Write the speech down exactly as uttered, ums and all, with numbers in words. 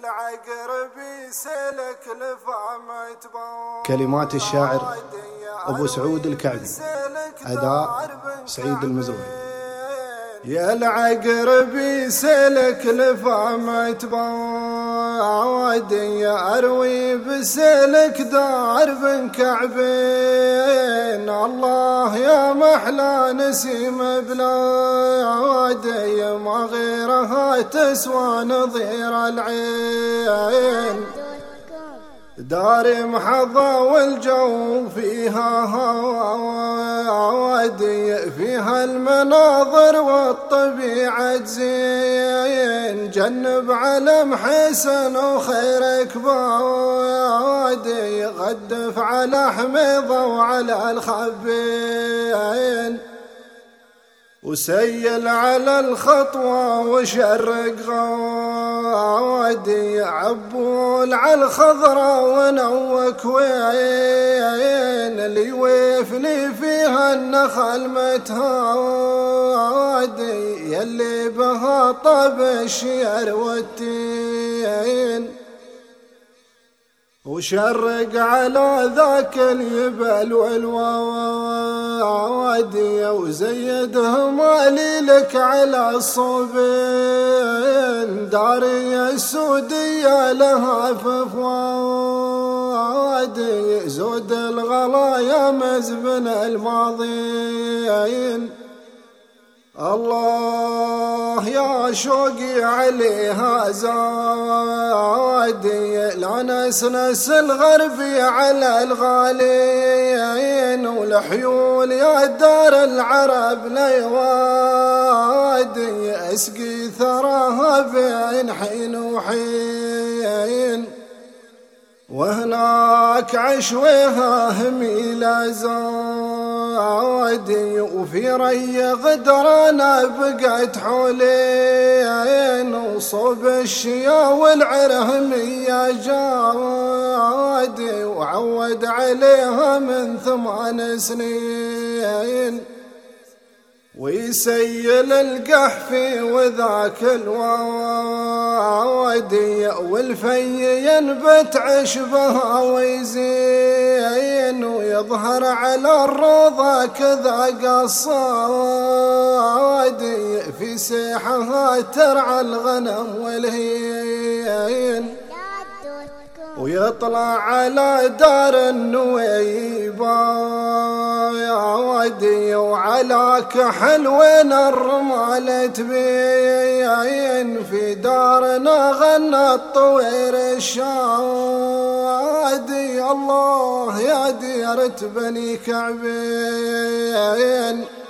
كلمات الشاعر أبو سعود الكعبي، أداء سعيد المزوري. يا العقربي سلك لفامة بوادي أروي بسلك درب كعبين، الله يا محلى نسيم بلادي ما غيرها تسوى نظير العين، دار محظى والجو فيها هوادي، فيها المناظر والطبيعة زين، جنب علم حسن وخيرك بوادي، غدف على حميضة وعلى الخبين، وسيل على الخطوة وشرق غوادي، عبول على الخضرة ونوك وين، اللي ويفني فيها النخل متهادي، يلي بها طب الشير والتين، وشرق على ذاك اليبل والوادي، وزيدهم لك على الصوبين، داري السودية لها ففوادي، زود الغلايا مزبن الماضيين، الله يا شوقي عليها زادي، لا نسنس الغربي على الغالين، والحيول يا دار العرب ليوادي، اسقي ثراها بين حين وحين، وهناك عشويها هميلة زادي، وفي ري غدرانة بقت حولين، وصوب الشيا والعرهمية جادي، وعود عليها من ثمان سنين، ويسيل القحفي وذاك الوادي، والفي ينبت عشبها ويزين، ويظهر على الروضة كذا قصادي، في سيحها ترعى الغنم والهين، ويطلع على دار النويبة يا ودي، وعلى كحل وين الرمال تبين، في دارنا غنى الطوير الشادي، الله يا ديرة بني كعبين.